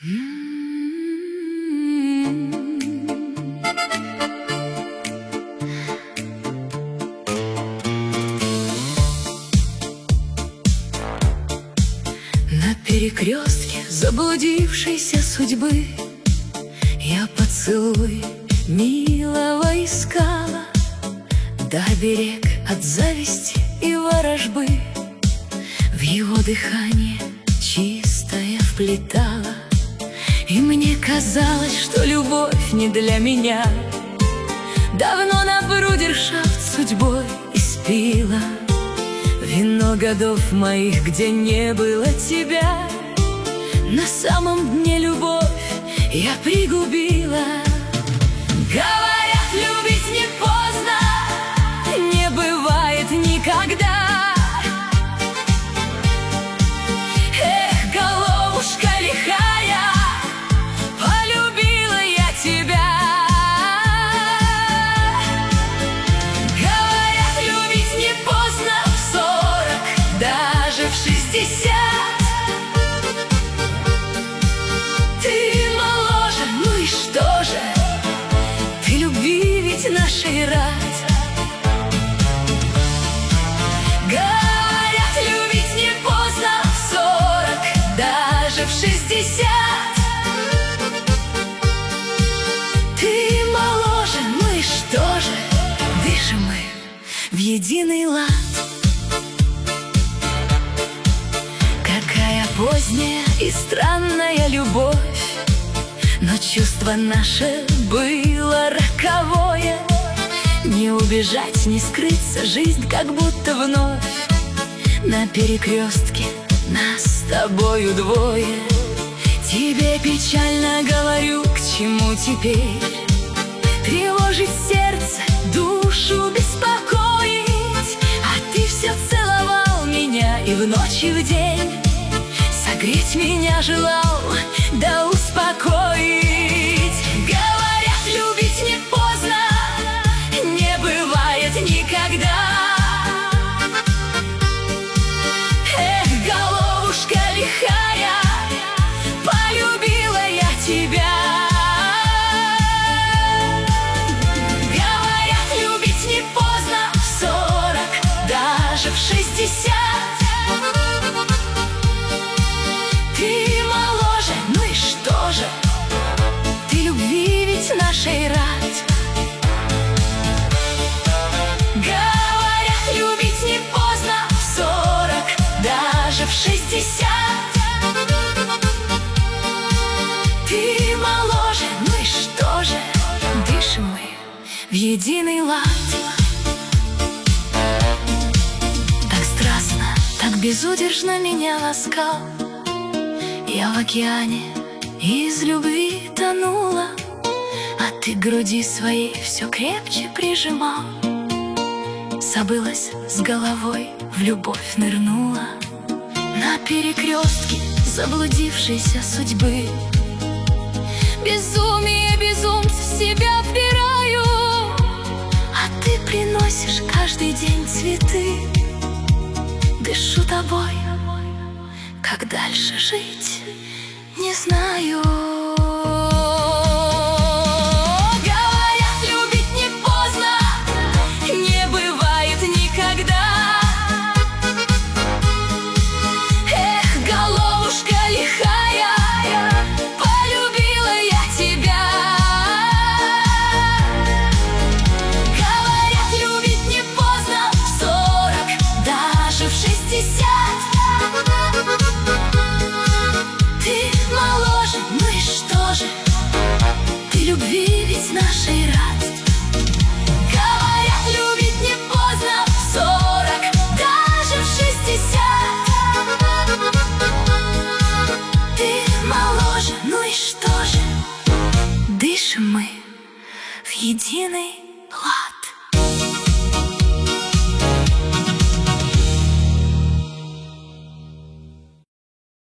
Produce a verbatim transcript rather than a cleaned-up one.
На перекрестке заблудившейся судьбы я поцелуй милого искала, да берег от зависти и ворожбы в его дыхание чистое вплетала. И мне казалось, что любовь не для меня. Давно на брудершафт судьбой испила вино годов моих, где не было тебя. На самом дне любовь я пригубила. Говорят, любить не поздно, не бывает никогда. Эх, головушка лихая, полюбила я тебя. Говорят, любить не поздно в сорок, даже в шестьдесят. Ты моложе, ну и что же? Ты любви ведь нашей рать. Говорят, любить не поздно в сорок, даже в шестьдесят. Ты моложе, ну и что же? Дышим мы в единый лад. Какая поздняя и странная любовь, но чувство наше было роковое. Не убежать, не скрыться, жизнь как будто вновь. На перекрестке нас с тобою двое. Тебе печально говорю, к чему теперь тревожить сердце, душу беспокоить. А ты все целовал меня и в ночь, и в день, согреть меня желал, да успокоить. Говорят, любить не поздно, не бывает никогда. Эх, головушка лихая, полюбила я тебя. Говорят, любить не поздно в сорок, даже в шестьдесят. Ты моложе, ну и что же? Ты любви ведь нашей рать. Говорят, любить не поздно в сорок, даже в шестьдесят. Ты моложе, ну и что же? Дышим мы в единый лад. Так страстно, так безудержно меня ласкал. Я в океане из любви тонула, а ты к груди своей все крепче прижимал. Забылась с головой, в любовь нырнула. На перекрестке заблудившейся судьбы безумие безумцев в себя вбираю. А ты приносишь каждый день цветы. Дышу тобой, как дальше жить, не знаю. Говорят, любить не поздно, не бывает никогда. Эх, головушка лихая, полюбила я тебя. Говорят, любить не поздно в сорок, даже в шестьдесят. Ты моложе, ну и что же? Ты любви ведь нашей рад. Говорят, любить не поздно в сорок, даже в шестьдесят. Ты моложе, ну и что же? Дышим мы в единый